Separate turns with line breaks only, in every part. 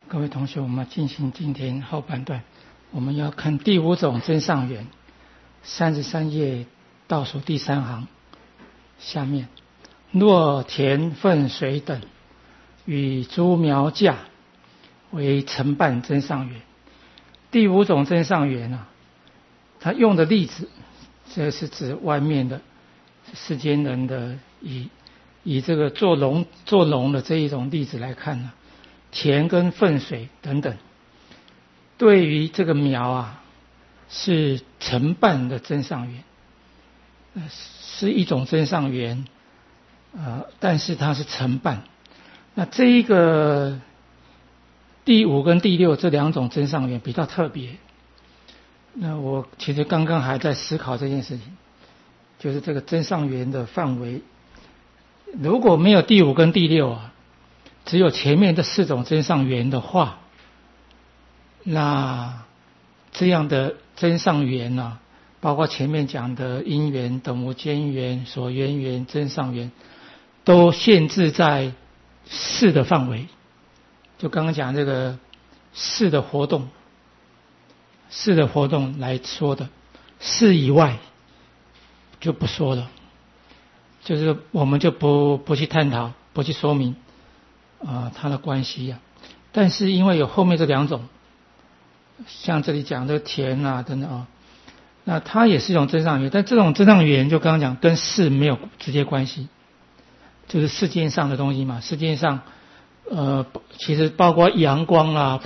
各位同学，我们进行今天后半段，我们要看第五种真上缘，33页倒数第3行下面，若田粪水等与株苗架为承办真上缘。第五种真上缘啊，他用的例子，这是指外面的世间人的以这个做农的这一种例子来看呢，田跟粪水等等，对于这个苗啊是承办的真上缘，是一种真上缘，但是它是承办。那这一个第5跟第6这2种真上缘比较特别。那我其实刚刚还在思考这件事情，就是这个真上缘的范围，如果没有第5跟第6啊，只有前面这4种真上缘的话，那这样的真上缘啊，包括前面讲的因缘、等无间缘、所缘缘、真上缘，都限制在事的范围。就刚刚讲这个事的活动来说的，事以外就不说了，就是我们就不去探讨，不去说明它的关系啊。但是因为有后面这2种，像这里讲的田啊等等那它也是一种真上缘，但这种真上缘就刚刚讲跟事没有直接关系，就是世间上的东西嘛。世间上其实包括阳光啦，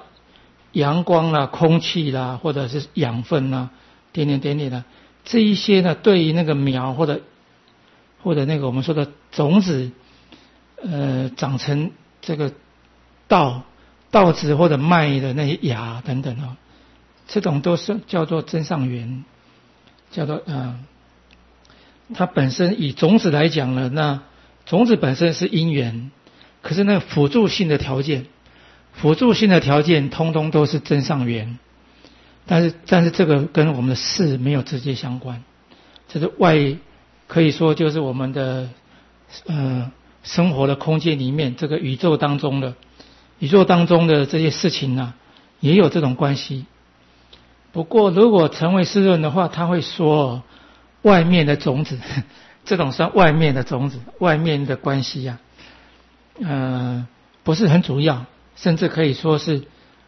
空气啦，或者是养分啦，点点的这一些呢，对于那个苗或者那个我们说的种子长成这个稻子或者麦的那些芽等等这种都是叫做真上缘，叫做它本身以种子来讲呢，那种子本身是因缘，可是那个辅助性的条件通通都是真上缘，但是这个跟我们的事没有直接相关，这是可以说就是我们的生活的空间里面，这个宇宙当中的这些事情呢，也有这种关系。不过如果成为世论的话，他会说外面的种子，这种算外面的种子，外面的关系不是很主要，甚至可以说是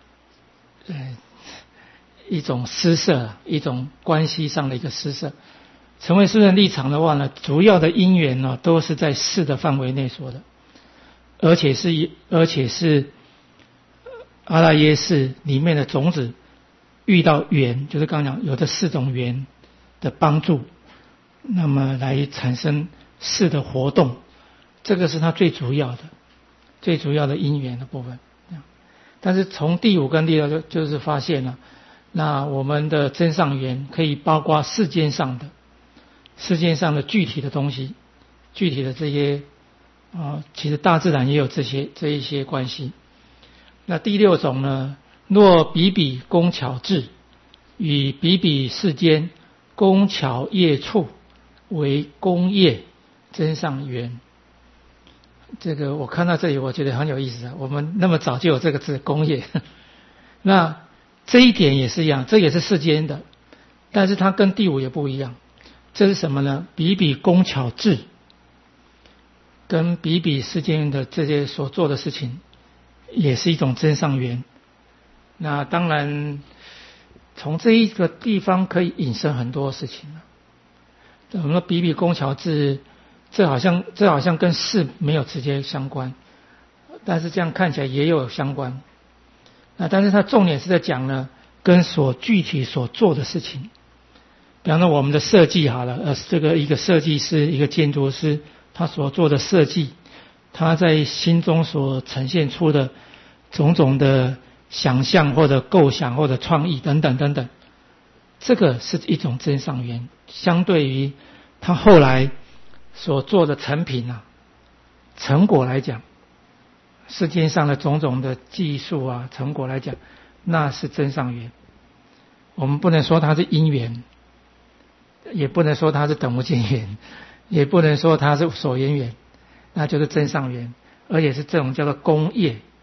一种施舍，一种关系上的一个施舍。成为世论立场的话呢，主要的因缘呢都是在事的范围内说的，而且是阿赖耶识里面的种子遇到缘，就是刚刚讲有这4种缘的帮助，那么来产生事的活动，这个是它最主要的因缘的部分。但是从第5跟第6就是发现了，那我们的真上缘可以包括世间上的具体的东西，具体的这些其实大自然也有这一些关系。那第6种呢，若比比工巧智与比比世间工巧业处为工业真上缘。这个我看到这里我觉得很有意思我们那么早就有这个字工业那这一点也是一样，这也是世间的，但是它跟第5也不一样。这是什么呢？比比工巧智跟比比世间的这些所做的事情也是一种真上缘。那当然从这一个地方可以引申很多事情我们说比比工巧智，这好像跟事没有直接相关，但是这样看起来也有相关。但是它重点是在讲呢，跟具体所做的事情。比方说我们的设计好了，这个一个设计师，一个建筑师，他所做的设计，他在心中所呈现出的种种的想象或者构想或者创意等等，这个是一种真上缘，相对于他后来所做的成品成果来讲，世间上的种种的技术成果来讲，那是真上缘。我们不能说它是因缘，也不能说它是等无间缘，也不能说它是所缘缘，那就是真上缘，而且是这种叫做工业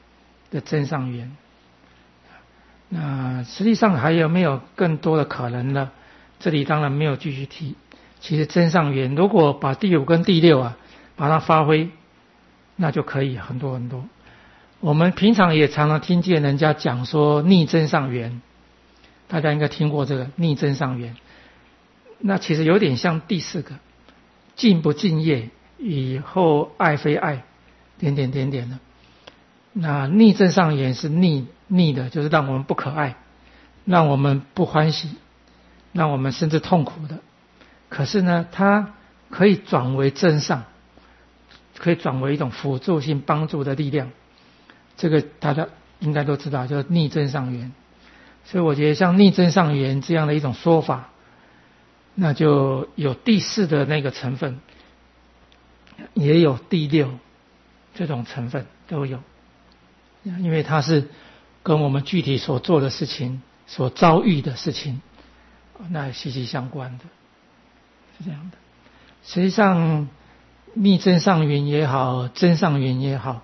的真上缘。那实际上还有没有更多的可能呢？这里当然没有继续提。其实真上缘如果把第5跟第6把它发挥，那就可以很多很多。我们平常也常常听见人家讲说逆真上缘，大家应该听过这个逆真上缘。那其实有点像第4个敬不敬业，以后爱非爱，点点点点的。那逆真上缘是逆的，就是让我们不可爱，让我们不欢喜，让我们甚至痛苦的。可是呢，它可以转为真上，可以转为一种辅助性帮助的力量。这个大家应该都知道，叫逆真上缘。所以我觉得像逆真上缘这样的一种说法，那就有第4的那个成分，也有第6这种成分都有。因为它是跟我们具体所做的事情、所遭遇的事情，那息息相关的，是这样的。实际上，逆真上缘也好，真上缘也好，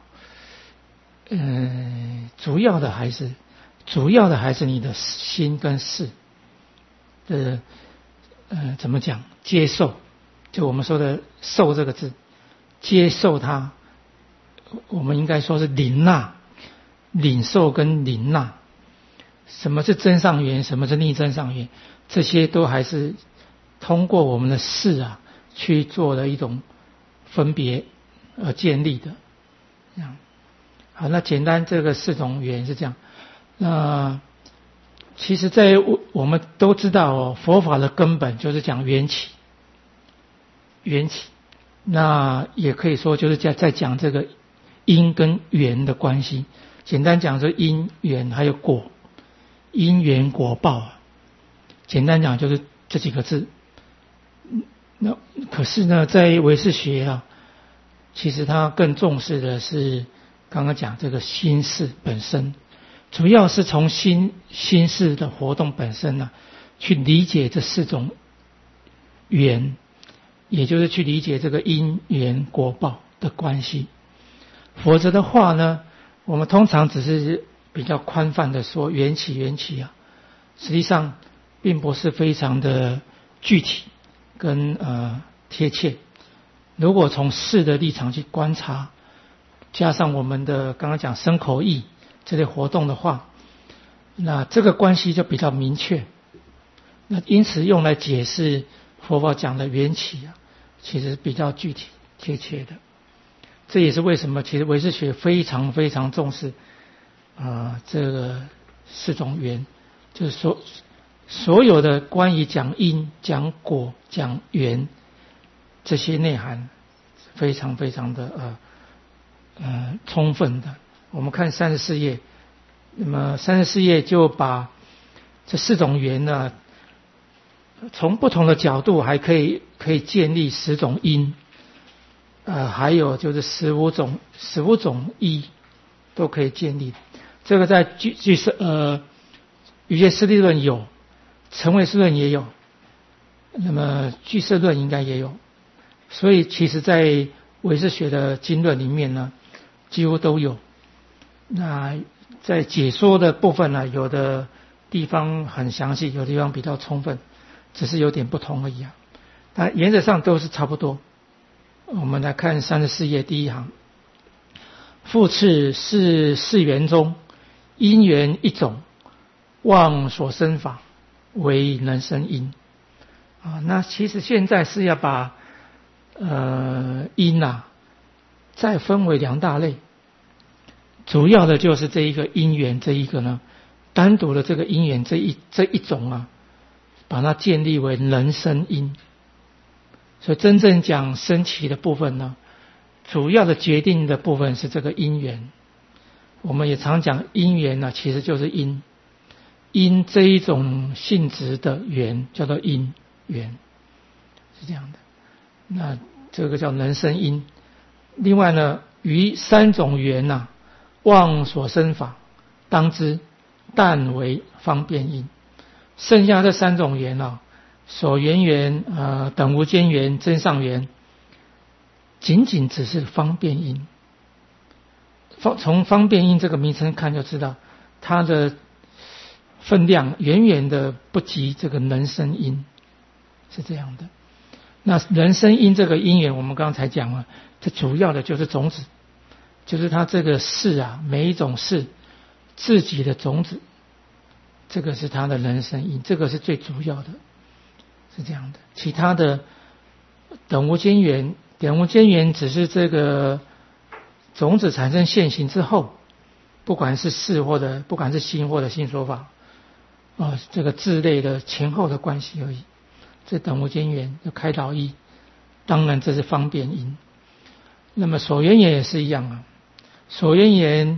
主要的还是你的心跟事的，怎么讲？接受，就我们说的“受”这个字，接受它，我们应该说是领纳。领受跟领纳，什么是真上缘，什么是逆真上缘，这些都还是通过我们的事去做的一种分别而建立的。这样，好，那简单这个4种缘是这样。那其实在我们都知道佛法的根本就是讲缘起，那也可以说就是在讲这个因跟缘的关系。简单讲是因缘还有果，因缘果报简单讲就是这几个字。那可是呢，在唯识学其实它更重视的是刚刚讲这个心事本身，主要是从心事的活动本身去理解这4种缘，也就是去理解这个因缘果报的关系。否则的话呢，我们通常只是比较宽泛的说缘起实际上并不是非常的具体跟贴切。如果从事的立场去观察，加上我们的刚刚讲身口意这类活动的话，那这个关系就比较明确。那因此用来解释佛法讲的缘起其实比较具体贴切的。这也是为什么其实唯识学非常非常重视这个4种缘，就是说所有的关于讲因、讲果、讲缘这些内涵非常非常的充分的。我们看34页，那么34页就把这4种缘呢，从不同的角度还可以建立10种因。还有就是15种义都可以建立。这个在瑜伽师地论有，成唯识论也有，那么俱舍论应该也有。所以其实在唯识学的经论里面呢，几乎都有。那在解说的部分呢，有的地方很详细，有的地方比较充分，只是有点不同而已但原则上都是差不多。我们来看34页第1行，复次是4缘中，因缘一种，妄所生法为能生因。那其实现在是要把因再分为2大类，主要的就是这一个因缘这一个呢，单独的这个因缘这一种把它建立为能生因。所以真正讲生起的部分呢，主要的决定的部分是这个因缘。我们也常讲因缘其实就是因这一种性质的缘叫做因缘，是这样的。那这个叫能生因。另外呢，于3种缘妄所生法，当知但为方便因。剩下这3种缘所缘缘、等无间缘、真上缘，仅仅只是方便因。 从方便音这个名称看就知道，它的分量远远的不及这个人声音，是这样的。那人声音这个因缘，我们刚才讲了，这主要的就是种子，就是它这个事啊，每一种事自己的种子，这个是它的人声音，这个是最主要的，是这样的。其他的等无间缘，等无间缘只是这个种子产生现行之后，不管是事或者不管是心或者心说法，这个字类的前后的关系而已。这等无间缘的开导义，当然这是方便因。那么所缘缘也是一样啊，所缘缘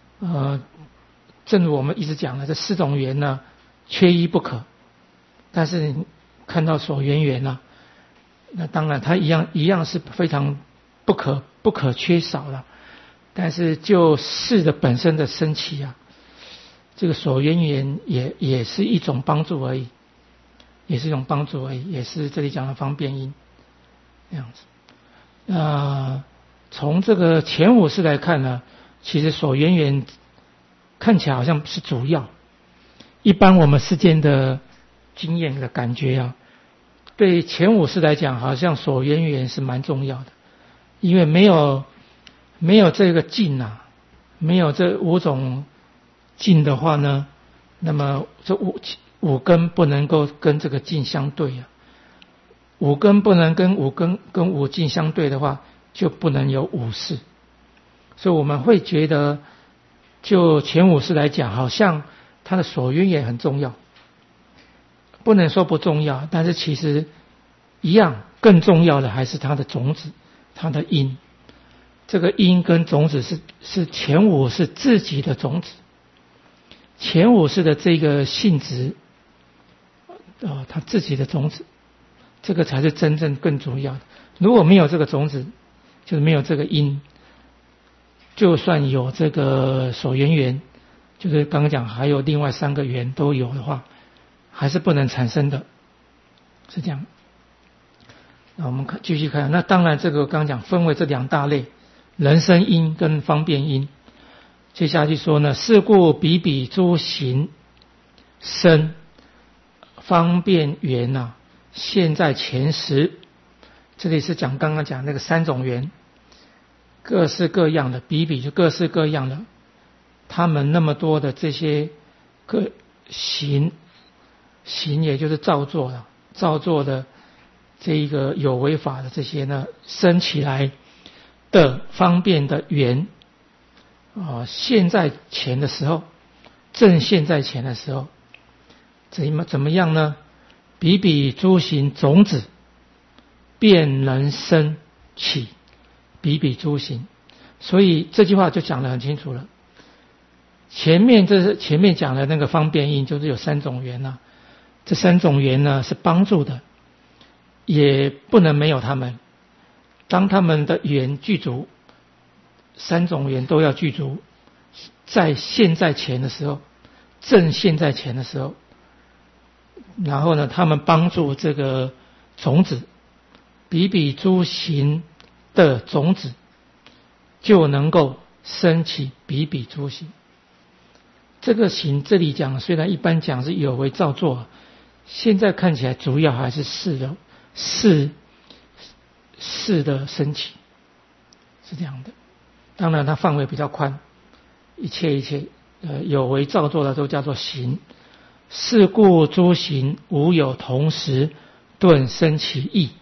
正如我们一直讲的，这四种缘呢，缺一不可。但是你看到所缘缘啊，那当然它一样是非常不可缺少了。但是就事的本身的升起啊，这个所缘缘也是一种帮助而已，也是一种帮助而已，也是这里讲的方便因这样子。从这个前五识来看呢，其实所缘缘看起来好像是主要。一般我们世间的经验的感觉啊，对前五识来讲，好像所缘缘是蛮重要的，因为没有这个境啊，没有这五种境的话呢，那么这五根不能够跟这个境相对啊。五根不能跟五境相对的话，就不能有五识。所以我们会觉得，就前五识来讲，好像它的所缘也很重要，不能说不重要，但是其实一样更重要的还是它的种子，它的因。这个因跟种子是前五是自己的种子，前五识的这个性质，它自己的种子，这个才是真正更主要的。如果没有这个种子，就是没有这个因，就算有这个所缘缘，就是刚刚讲还有另外三个缘都有的话，还是不能产生的，是这样。那我们继续看，那当然这个刚刚讲分为这两大类，人声因跟方便因。接下去说呢，是故彼彼诸行生方便缘啊，现在前时，这里是讲刚刚讲那个三种缘，各式各样的，彼彼就各式各样的，他们那么多的这些各行也就是造作的这一个有为法的这些呢，生起来的方便的缘现在前的时候，正现在前的时候，怎么样呢？彼彼诸行种子便能生起彼彼诸行。所以这句话就讲得很清楚了。前面讲的那个方便因，就是有三种缘啊，这三种缘呢是帮助的，也不能没有他们。当他们的缘具足，三种缘都要具足，在现在前的时候，正现在前的时候，然后呢，他们帮助这个种子彼彼诸行的种子，就能够生起彼彼诸行。这个行这里讲，虽然一般讲是有为造作，现在看起来主要还是事的升起，是这样的。当然它范围比较宽，一切有为造作的都叫做行。是故诸行无有同时顿生其意。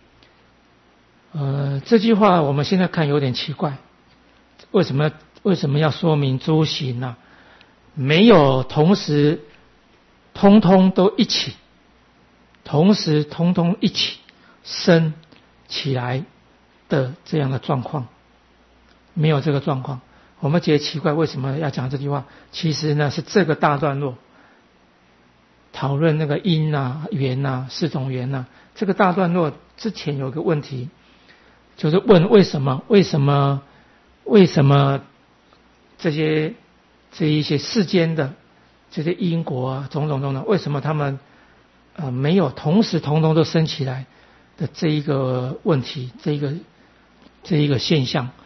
这句话我们现在看有点奇怪，为什么要说明诸行呢？没有同时通通都一起，同时通通一起生起来的这样的状况，没有这个状况。我们觉得奇怪，为什么要讲这句话？其实呢，是这个大段落讨论那个因啊、缘啊、四种缘啊。这个大段落之前有个问题，就是问为什么这一些世间的这些因果啊，种种，为什么他们没有同时通通都升起来的这一个问题，这一个现象？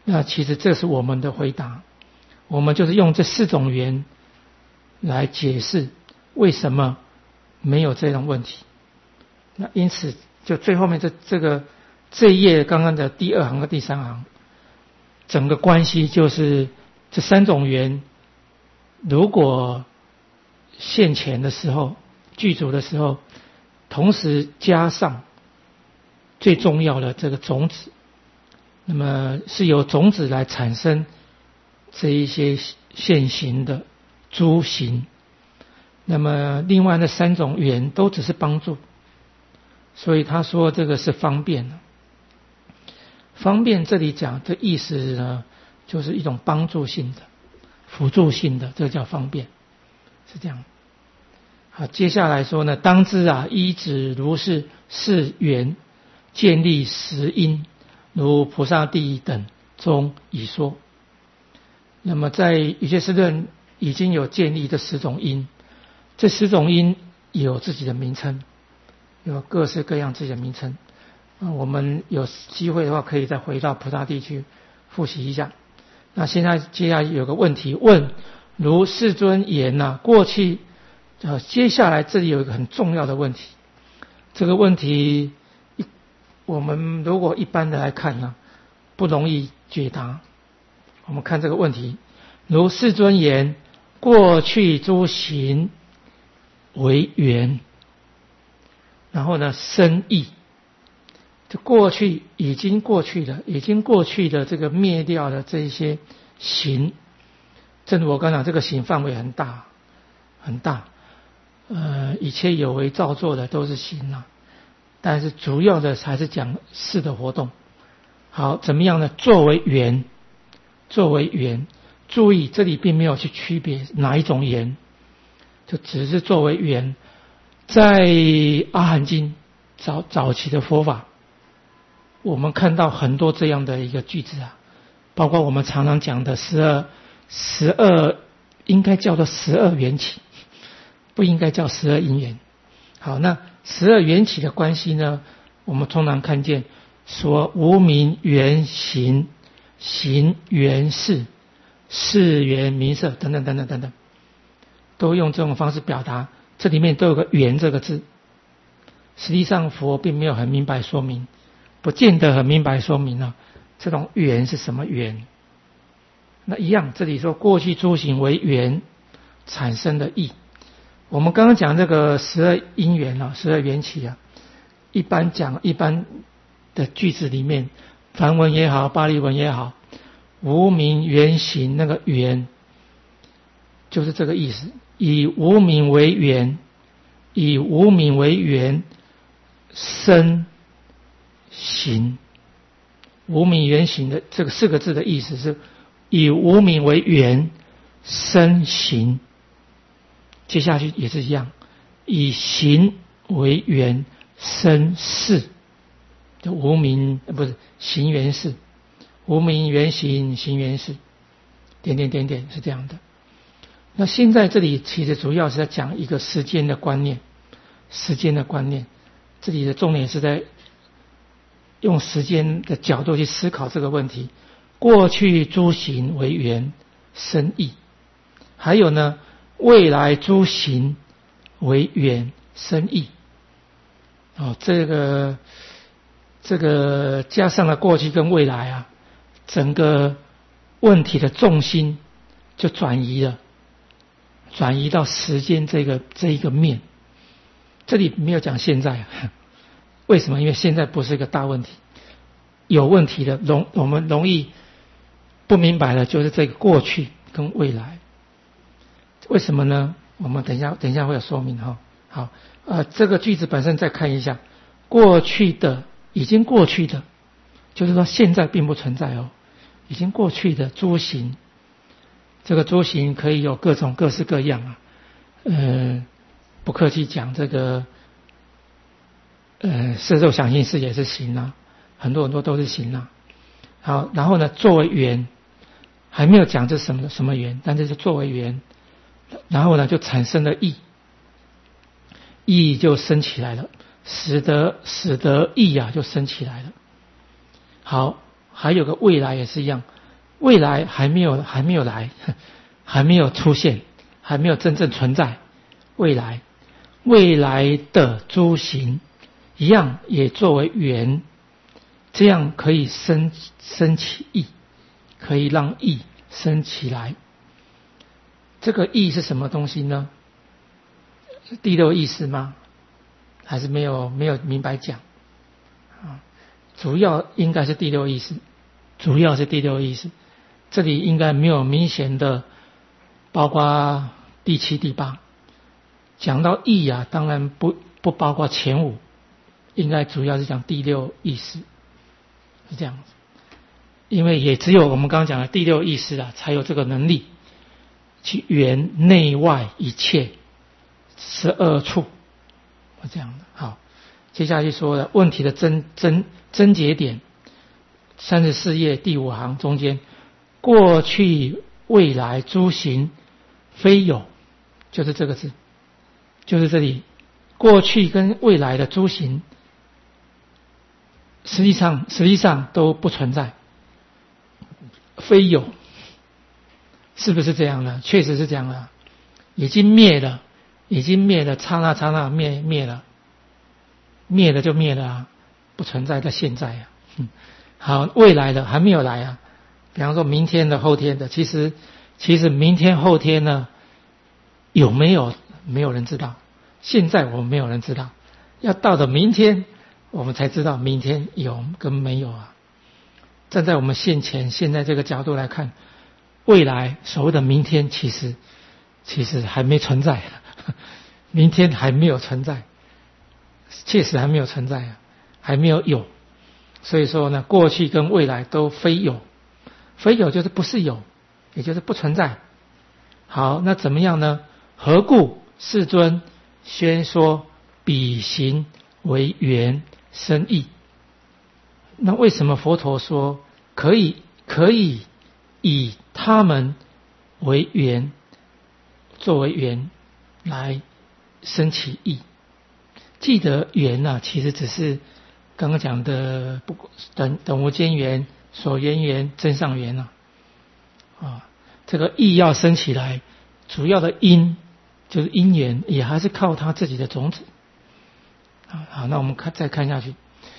那其实这是我们的回答，我们就是用这4种缘来解释为什么没有这种问题。那因此就最后面这一页刚刚的第2行和第3行，整个关系就是这3种缘如果现前的时候具足的时候，同时加上最重要的这个种子，那么是由种子来产生这一些现行的诸行。那么另外那3种缘都只是帮助，所以他说这个是方便。方便这里讲的意思呢，就是一种帮助性的、辅助性的，这叫方便，是这样。好，接下来说呢，当知依止如是缘建立10因，如菩萨地等中已说。那么在有些师论已经有建立这10种因，这10种因有自己的名称，有各式各样自己的名称。我们有机会的话，可以再回到菩萨地去复习一下。那现在接下来有个问题问，如世尊言过去接下来这里有一个很重要的问题，这个问题我们如果一般的来看呢，不容易解答。我们看这个问题，如世尊言，过去诸行为缘，然后呢生义。这过去已经过去的这个灭掉的这一些行，正如我刚讲，这个行范围很大很大，一切有为造作的都是行但是主要的还是讲事的活动。好，怎么样呢？作为缘，注意这里并没有去区别哪一种缘，就只是作为缘。在阿含经早期的佛法，我们看到很多这样的一个句子包括我们常常讲的12应该叫做12缘起，不应该叫12因缘。好，那12缘起的关系呢，我们通常看见说无明缘行，行缘事，事缘名色等等等等等等，都用这种方式表达，这里面都有个缘这个字。实际上佛并没有很明白说明，不见得很明白说明这种缘是什么缘。那一样，这里说过去诸行为缘产生的义。我们刚刚讲这个12因缘12缘起一般的句子里面，梵文也好，巴利文也好，无明缘行那个缘就是这个意思，以无明为缘，生行。无明缘行的这个4个字的意思是以无明为缘生行。接下去也是一样，以行为缘生事，就无明不是行缘事，无明缘行，行缘事，点点点点是这样的。那现在这里其实主要是在讲一个时间的观念，这里的重点是在用时间的角度去思考这个问题。过去诸行为缘生义，还有呢未来诸行为缘生义。这个加上了过去跟未来整个问题的重心就转移到时间这一个面。这里没有讲现在为什么？因为现在不是一个大问题，有问题的我们容易不明白的就是这个过去跟未来。为什么呢？我们等一下会有说明好，这个句子本身再看一下，过去的已经过去的，就是说现在并不存在已经过去的诸行，这个诸行可以有各式各样不客气讲，这个色受想行识也是行很多都是行好，然后呢作为缘，还没有讲这什么缘，但这是作为缘，然后呢就产生了义就升起来了，使得义就升起来了。好，还有个未来也是一样， 未来还没有来，还没有出现，还没有真正存在。未来的诸行一样也作为缘，这样可以生起意，可以让意生起来。这个意是什么东西呢？是第六意识吗？还是没有明白讲啊？主要应该是第六意识，主要是第六意识。这里应该没有明显的包括第七、第八。讲到意啊，当然不包括前五，应该主要是讲第六意识，是这样子。因为也只有我们刚刚讲的第六意识啊，才有这个能力去圆内外一切12处，是这样的。好，接下去说了问题的症结点，34页第5行中间，过去未来诸行非有，就是这个字，就是这里，过去跟未来的诸行实际上都不存在，非有，是不是这样呢？确实是这样的，已经灭了，刹那灭了，灭了就灭了啊，不存在在现在啊。好，未来的还没有来啊，比方说明天的、后天的，其实明天后天呢有没有没有人知道，现在我们没有人知道，要到了明天我们才知道明天有跟没有啊。站在我们现在这个角度来看，未来所谓的明天其实还没存在，明天还没有存在，确实还没有存在啊，还没有。所以说呢，过去跟未来都非有，非有就是不是有，也就是不存在。好，那怎么样呢？何故世尊宣说彼行为缘生义？那为什么佛陀说可以以他们为缘，作为缘来生起义？记得缘啊，其实只是刚刚讲的等无间缘、所缘缘、真上缘啊，这个义要生起来，主要的因就是因缘，也还是靠他自己的种子。好，那我们再看下去。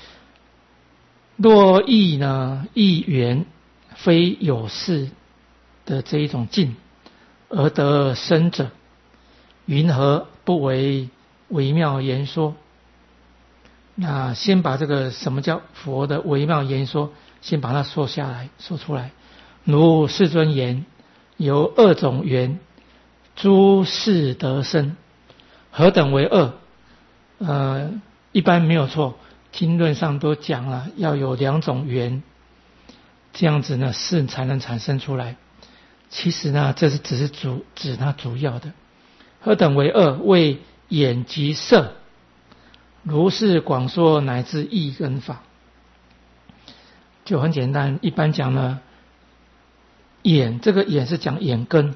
若义呢，义缘非有事的这一种境而得生者，云何不为微妙言说？那先把这个什么叫佛的微妙言说，先把它说出来。如世尊言，有2种缘，诸事得生，何等为2？一般没有错。经论上都讲了，要有2种缘，这样子呢事才能产生出来。其实呢，这是只是指它主要的。何等为2？为眼及色，如是广说乃至义跟法。就很简单，一般讲呢，眼，这个眼是讲眼根，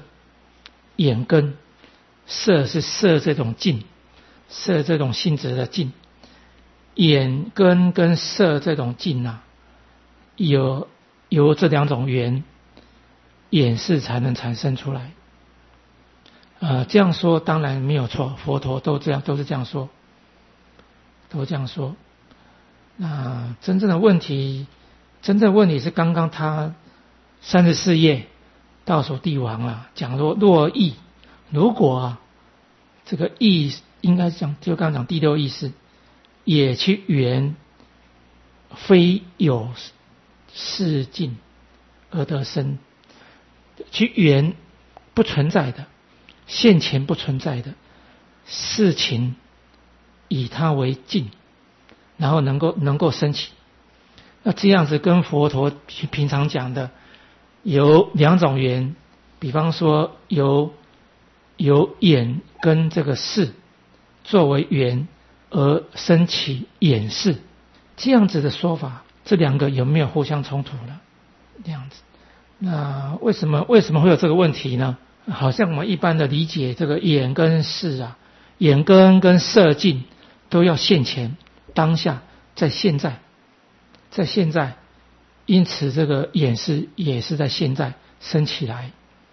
色是色这种境，色这种性质的境。眼根跟色这种境啊，有这2种缘，眼识才能产生出来。这样说当然没有错，佛陀都是这样说，都这样说。那真正的问题是刚刚他34页倒数第5行啊，讲若义，如果这个义应该讲就刚刚讲第六意识。也去缘非有事境而得生，去缘不存在的，现前不存在的事情，以它为境，然后能够升起。那这样子跟佛陀平常讲的有2种缘，比方说有眼跟这个识作为缘而升起眼识，这样子的说法，这2个有没有互相冲突呢？这样子，那为什么会有这个问题呢？好像我们一般的理解，这个眼跟识啊，眼根跟色境都要现前当下，在现在因此这个眼识也是在现在生起来，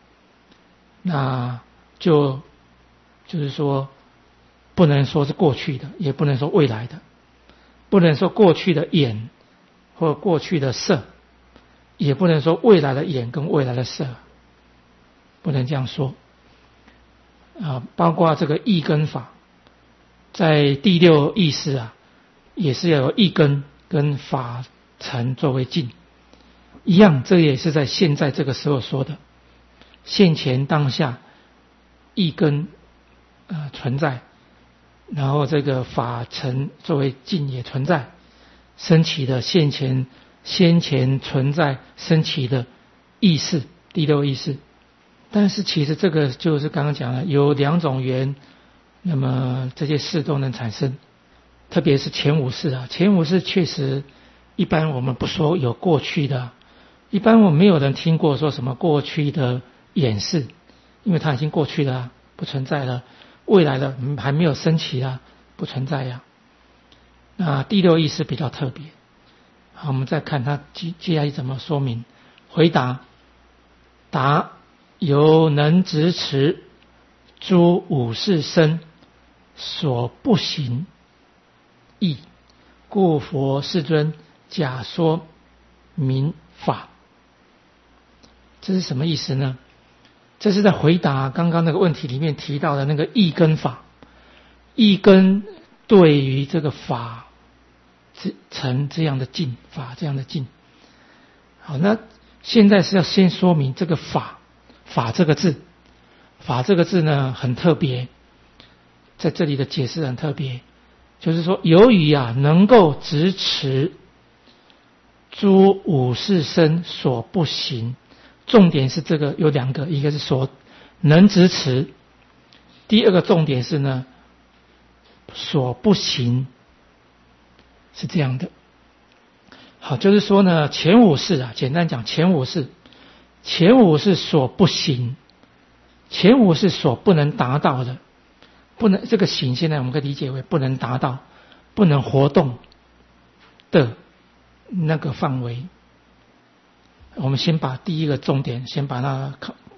那就是说不能说是过去的，也不能说未来的，不能说过去的眼或过去的色，也不能说未来的眼跟未来的色，不能这样说包括这个意根法，在第六意识也是要有意根跟法尘作为境一样，这也是在现在这个时候说的，现前当下意根存在，然后这个法尘作为境也存在，升起的先前存在升起的意识，第六意识。但是其实这个就是刚刚讲了，有两种缘，那么这些事都能产生，特别是前五识前五识确实一般我们不说有过去的，一般我们没有人听过说什么过去的眼识，因为它已经过去了不存在了，未来的还没有升起不存在那第六意识比较特别。好，我们再看它接下来怎么说明。回答：答，由能执持诸五识身所不行义，故佛世尊假说明法。这是什么意思呢？这是在回答刚刚那个问题里面提到的那个意根法。意根对于这个法成这样的境，法这样的境。好，那现在是要先说明这个法这个字，法这个字呢很特别，在这里的解释很特别，就是说由于能够执持诸五识身所不行，重点是这个有两个，一个是所能执持，第二个重点是呢所不行，是这样的。好，就是说呢前五识简单讲前五识所不行，前五是所不能达到的，不能这个行现在我们可以理解为不能达到不能活动的那个范围。我们先把第一个重点先把它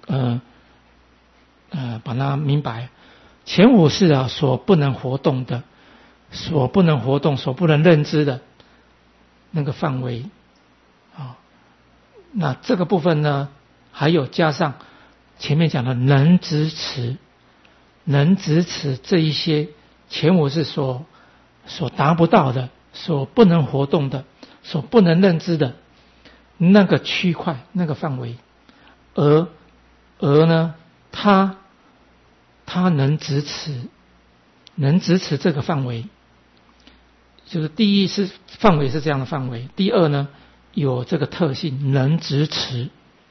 把它明白。前五是所不能活动的，所不能活动所不能认知的那个范围那这个部分呢还有加上前面讲的能执持这一些前五是所达不到的，所不能活动的，所不能认知的那个区块那个范围，而呢他能执持这个范围，就是第一是范围是这样的范围，第二呢有这个特性能执持，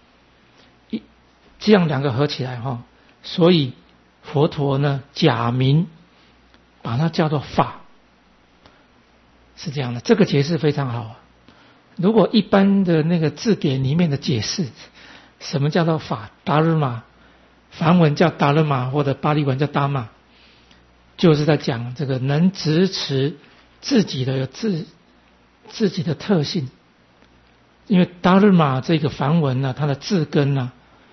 这样两个合起来所以佛陀呢假名把它叫做法，是这样的。这个解释非常好如果一般的那个字典里面的解释，什么叫做法，达日玛，梵文叫达日玛或者巴利文叫达玛，就是在讲这个能执持自己的自己的特性。因为达日玛这个梵文它的字根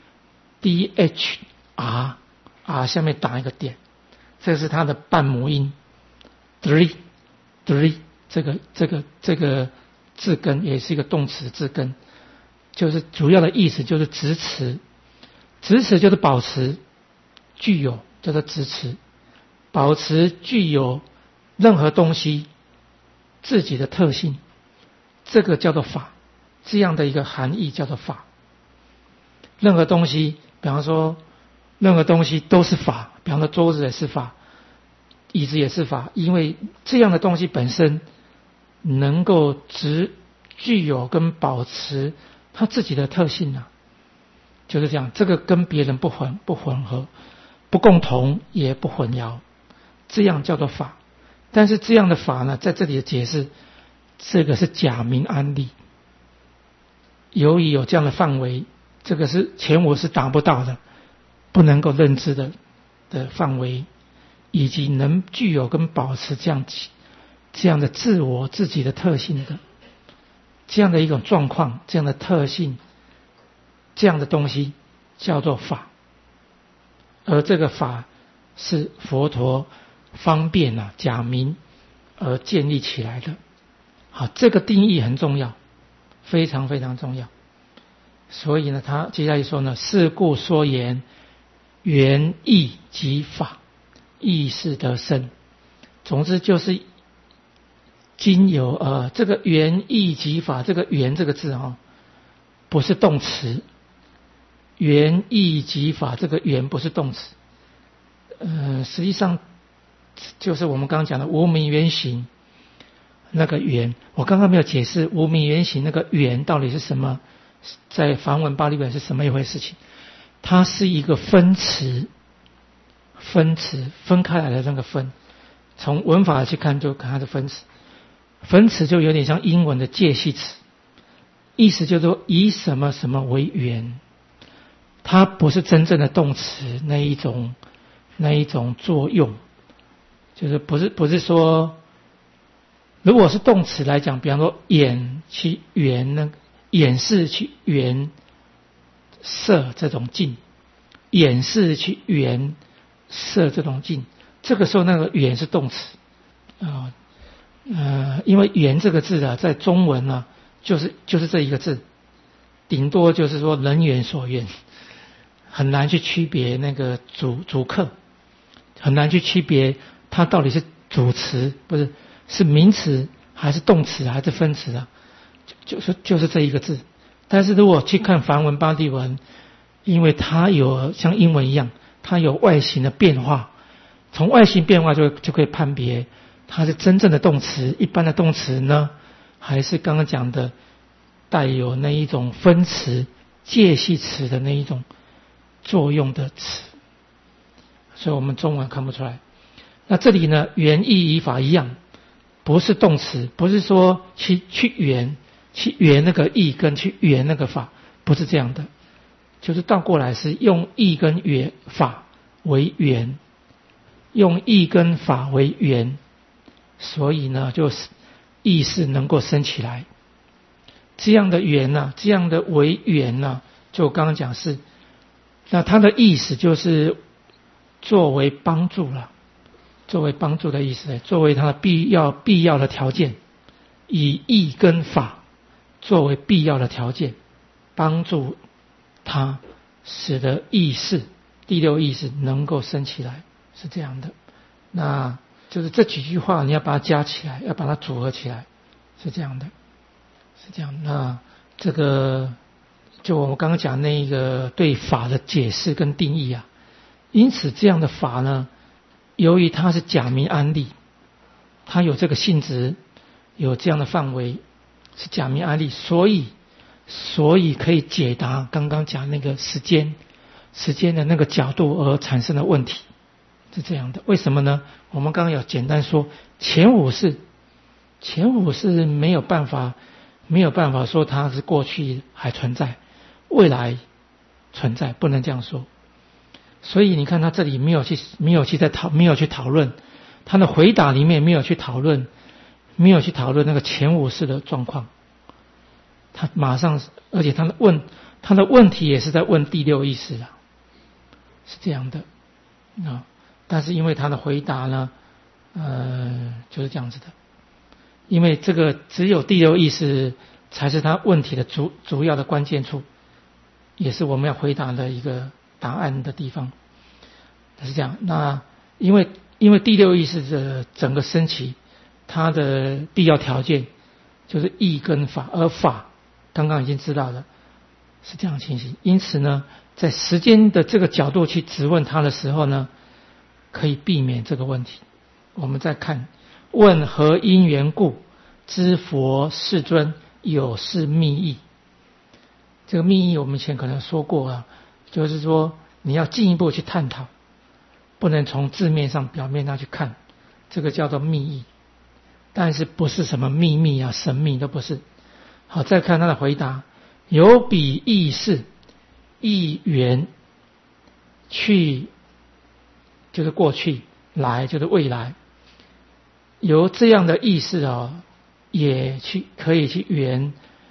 DHR 下面打一个点，这是它的半母音 three 这个字根也是一个动词字根，就是主要的意思就是执持就是保持具有，叫做执持，保持具有任何东西自己的特性，这个叫做法，这样的一个含义叫做法。任何东西，比方说任何东西都是法，比方说桌子也是法，椅子也是法，因为这样的东西本身能够具有跟保持它自己的特性就是这样，这个跟别人不混合，不共同也不混淆，这样叫做法。但是这样的法呢，在这里的解释，这个是假名安立，由于有这样的范围，这个是前五是达不到的，不能够认知的范围，以及能具有跟保持这样的自我自己的特性的这样的一种状况，这样的特性，这样的东西叫做法。而这个法是佛陀方便假名而建立起来的。好，这个定义很重要，非常非常重要。所以呢，他接下来说呢，是故说言，缘义即法，义是得生。总之就是经由这个缘义即法，这个缘这个字不是动词，缘义即法这个缘不是动词，实际上就是我们刚刚讲的无明缘行那个缘。我刚刚没有解释无明缘行那个缘到底是什么，在梵文巴利文是什么一回事情。它是一个分词，分开来的那个分，从文法去看就看它的分词。分词就有点像英文的介系词，意思就是说以什么什么为缘，它不是真正的动词那一种作用，就是不是说，如果是动词来讲，比方说演去缘那个演示去缘摄这种境，演示去缘摄这种境，这个时候那个缘是动词因为缘这个字在中文就是这一个字，顶多就是说人缘所缘，很难去区别那个主客，很难去区别它到底是主词是名词还是动词还是分词就是这一个字。但是如果去看梵文巴利文，因为它有像英文一样，它有外形的变化，从外形变化就可以判别它是真正的动词，一般的动词呢，还是刚刚讲的带有那一种分词介系词的那一种作用的词。所以我们中文看不出来。那这里呢，缘义以法一样，不是动词，不是说去缘那个义跟去缘那个法，不是这样的，就是倒过来是用义跟法为缘，用义跟法为缘，所以呢，就是意识能够生起来。这样的缘这样的为缘就刚刚讲是，那它的意思就是作为帮助了，作为帮助的意思，作为它的必要的条件，以义跟法作为必要的条件，帮助它使得意识第六意识能够生起来，是这样的。那就是这几句话你要把它加起来，要把它组合起来，是这样的，是这样。那这个就我们刚刚讲那个对法的解释跟定义因此这样的法呢，由于它是假名安立，它有这个性质，有这样的范围，是假名安立，所以可以解答刚刚讲那个时间的那个角度而产生的问题，是这样的。为什么呢？我们刚刚有简单说，前五世没有办法说它是过去还存在，未来存在，不能这样说。所以你看他这里没有去讨论，他的回答里面没有去讨论那个前五世的状况。他马上，而且他的问题也是在问第六意识是这样的但是因为他的回答呢，就是这样子的，因为这个只有第六意识才是他问题的主要的关键处，也是我们要回答的一个答案的地方，是这样。那因为第六意识的整个升起，它的必要条件就是义跟法，而法刚刚已经知道了是这样的情形。因此呢，在时间的这个角度去质问他的时候呢，可以避免这个问题。我们再看，问何因缘故知佛世尊有是密意。这个密意我们以前可能说过就是说你要进一步去探讨，不能从字面上表面上去看，这个叫做密意，但是不是什么秘密神秘都不是。好，再看他的回答，有彼意识意缘去就是过去，来就是未来，由这样的意识也可以去缘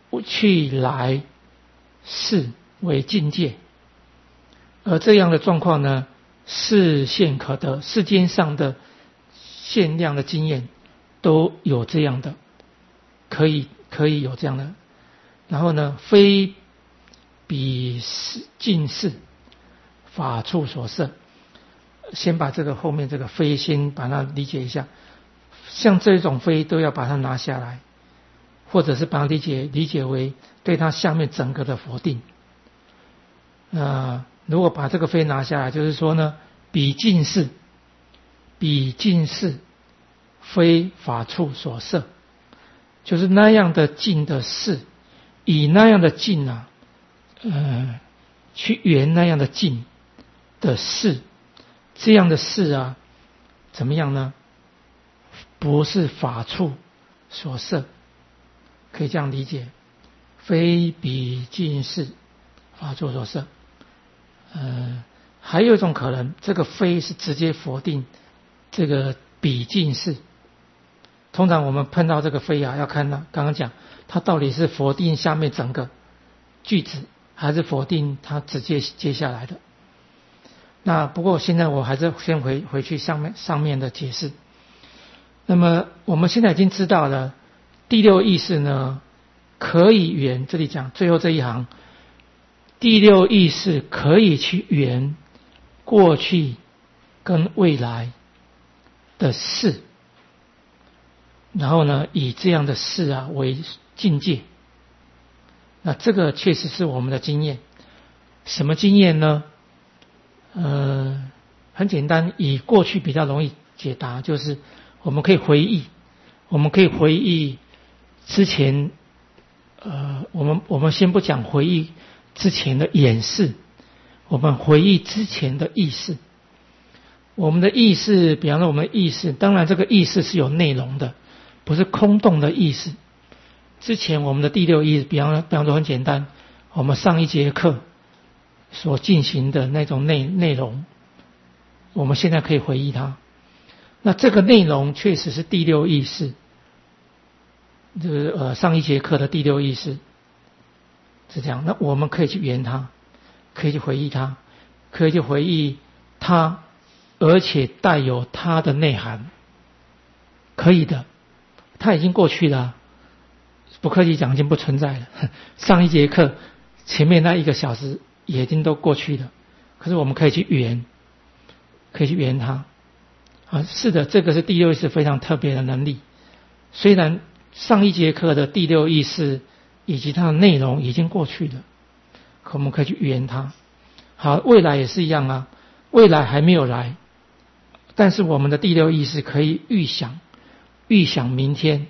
去来世为境界，而这样的状况呢，是现可得，世间上的限量的经验都有这样的，可以有这样的。然后呢，非彼尽世法处所摄，先把这个后面这个非先把它理解一下，像这种非都要把它拿下来，或者是把它理解为对它下面整个的否定。如果把这个非拿下来，就是说呢，彼尽世非法处所摄，就是那样的尽的事，以那样的尽去圆那样的尽的事，这样的事啊，怎么样呢？不是法处所摄，可以这样理解，非彼尽世法处所摄。还有一种可能，这个非是直接否定这个彼尽世。通常我们碰到这个非要看到刚刚讲它到底是否定下面整个句子，还是否定它直接接下来的。那不过现在我还是先回去上面的解释。那么我们现在已经知道了第六意识呢，可以圆，这里讲最后这一行，第六意识可以去圆过去跟未来的事，然后呢，以这样的事为境界。那这个确实是我们的经验。什么经验呢？很简单，以过去比较容易解答，就是我们可以回忆之前，我们先不讲回忆之前的演示，我们回忆之前的意识。我们的意识，比方说我们的意识，当然这个意识是有内容的，不是空洞的意识。之前我们的第六意识，比方说很简单，我们上一节课所进行的那种内容，我们现在可以回忆它。那这个内容确实是第六意识，就是上一节课的第六意识是这样。那我们可以去圆它，可以去回忆它，可以去回忆它，而且带有它的内涵，可以的。它已经过去了，不客气讲已经不存在了。上一节课前面那1个小时也已经都过去了，可是我们可以去圆，可以去圆它。是的，这个是第六意识非常特别的能力。虽然上一节课的第六意识以及它的内容已经过去了，可我们可以去圆它。好，未来也是一样啊，未来还没有来，但是我们的第六意识可以预想明天，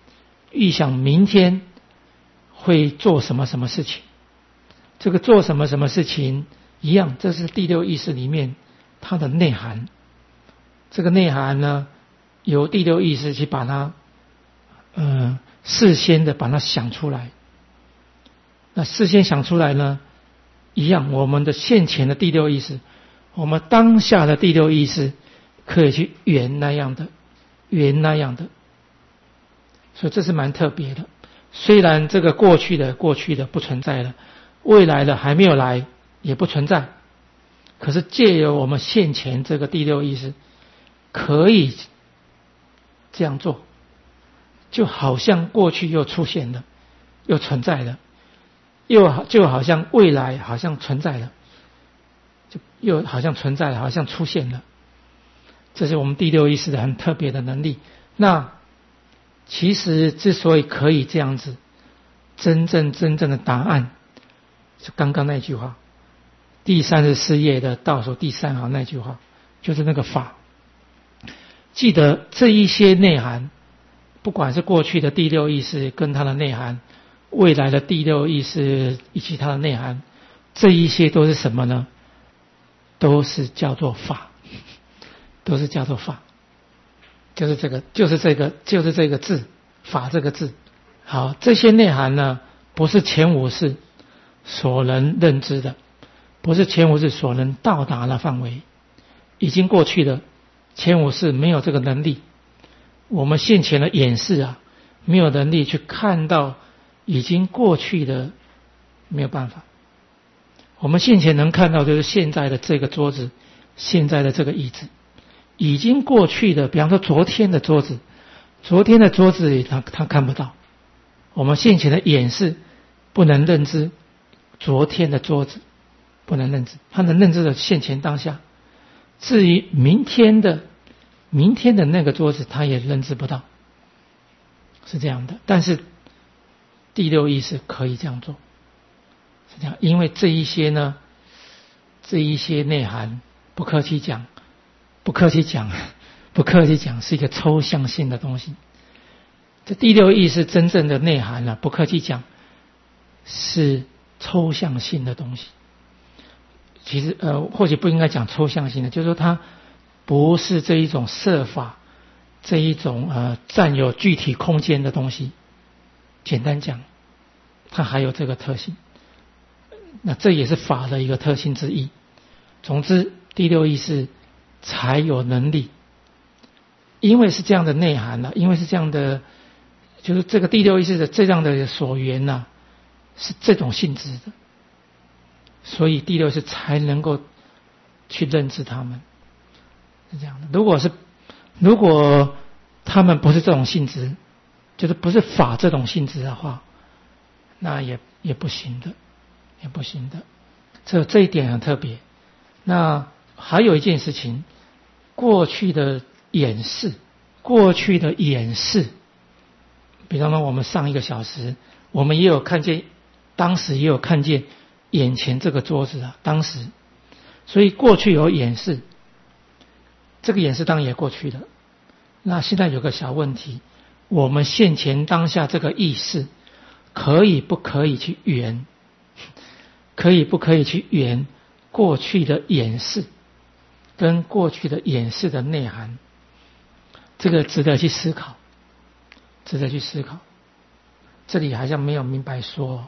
会做什么事情。这个做什么事情一样，这是第六意识里面它的内涵。这个内涵呢，由第六意识去把它事先的把它想出来。那事先想出来呢，一样，我们的现前的第六意识，我们当下的第六意识可以去圆那样的，所以这是蛮特别的。虽然这个过去的不存在了，未来的还没有来也不存在，可是借由我们现前这个第六意识可以这样做，就好像过去又出现了，又存在了，就好像未来好像存在了，就又好像存在了，好像出现了。这是我们第六意识的很特别的能力。那其实之所以可以这样子，真正的答案是刚刚那句话，第34页的倒数第3行那句话，就是那个法。记得这一些内涵，不管是过去的第六意识跟它的内涵，未来的第六意识以及它的内涵，这一些都是什么呢？都是叫做法，就是这个字，法这个字。好，这些内涵呢，不是前五识所能认知的，不是前五识所能到达的范围，已经过去了。前五识没有这个能力，我们现前的眼识没有能力去看到已经过去的没有办法。我们现前能看到就是现在的这个桌子，现在的这个椅子，已经过去的，比方说昨天的桌子，昨天的桌子里他看不到，我们现前的眼视不能认知昨天的桌子，不能认知，他能认知的现前当下。至于明天的那个桌子，他也认知不到，是这样的。但是第六意识可以这样做，是这样，因为这一些内涵，不客气讲是一个抽象性的东西。这第六意识真正的内涵不客气讲是抽象性的东西。其实或许不应该讲抽象性的，就是说它不是这一种设法，这一种占有具体空间的东西。简单讲，它还有这个特性。那这也是法的一个特性之一。总之，第六意识才有能力，因为是这样的内涵因为是这样的，就是这个第六意识的这样的所缘是这种性质的。所以第六意识才能够去认知他们，是这样的。如果他们不是这种性质，就是不是法这种性质的话，那也不行的，也不行的。这一点很特别。那还有一件事情，过去的演示，比方说我们上1个小时，我们也有看见，当时也有看见眼前这个桌子当时，所以过去有演示，这个演示当然也过去了。那现在有个小问题，我们现前当下这个意识，可以不可以去圆？可以不可以去圆过去的演示，跟过去的演示的内涵？这个值得去思考，值得去思考。这里好像没有明白说，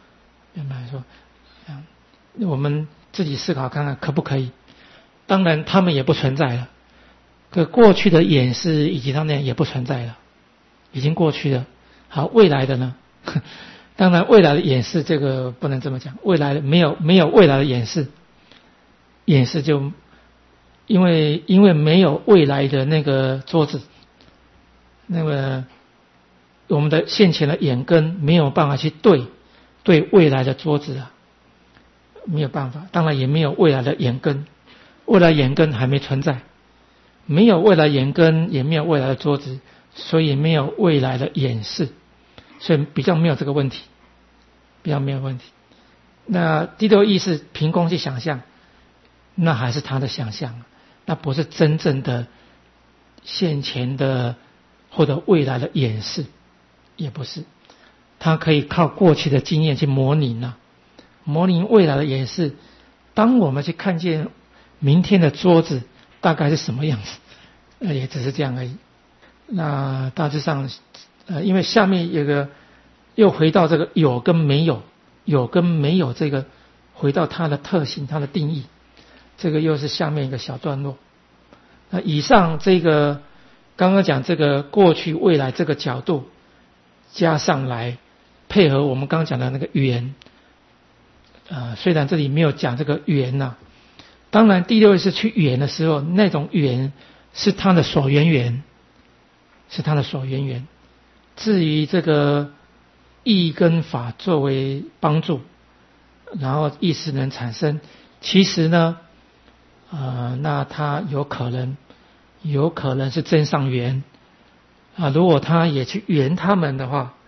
我们自己思考看看可不可以。当然他们也不存在了，可过去的演示以及他们也不存在了，已经过去了。好，未来的呢？当然未来的演示这个不能这么讲，未来的没有未来的演示就因为没有未来的那个桌子，那么我们的现前的眼根没有办法去对未来的桌子没有办法。当然也没有未来的眼根，未来眼根还没存在，没有未来眼根，也没有未来的桌子，所以没有未来的演示，所以比较没有这个问题，比较没有问题。那第六意识凭空去想象，那还是他的想象，那不是真正的现前的或者未来的演示，也不是。他可以靠过去的经验去模拟模拟未来的演示。当我们去看见明天的桌子大概是什么样子，也只是这样而已。那大致上因为下面有个又回到这个有跟没有这个回到它的特性，它的定义，这个又是下面一个小段落。那以上这个刚刚讲这个过去未来这个角度加上来，配合我们刚刚讲的那个缘，虽然这里没有讲这个缘当然第六意识去缘的时候，那种缘是它的所缘缘，是它的所缘缘。至于这个意跟法作为帮助，然后意识能产生，其实呢那它有可能是真上缘如果他也去缘他们的话，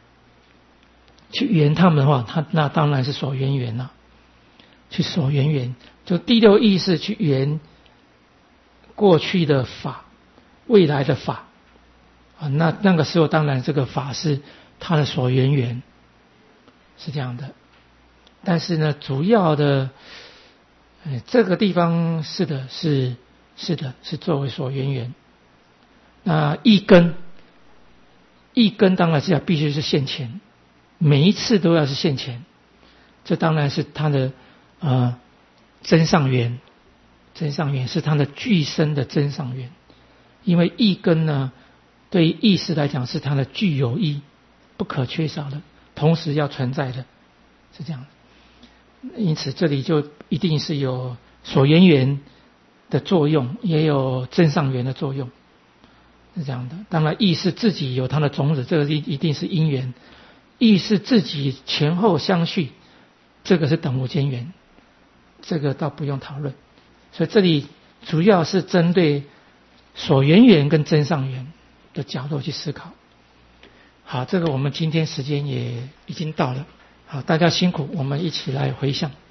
那当然是所缘缘去所缘缘，就第六意识去缘过去的法，未来的法那个时候当然这个法是他的所缘缘，是这样的。但是呢，主要的这个地方是作为所缘缘。那一根当然是必须是现前，每一次都要是现前，这当然是他的真上缘是他的具身的真上缘。因为一根呢，对于意识来讲是他的具有义，不可缺少的， 同时要存在的，是这样。因此这里就一定是有所缘缘的作用，也有增上缘的作用，是这样的。当然意识自己有它的种子，这个一定是因缘。意识自己前后相续，这个是等无间缘，这个倒不用讨论。所以这里主要是针对所缘缘跟增上缘的角度去思考。好，这个我们今天时间也已经到了，好，大家辛苦，我们一起来回向。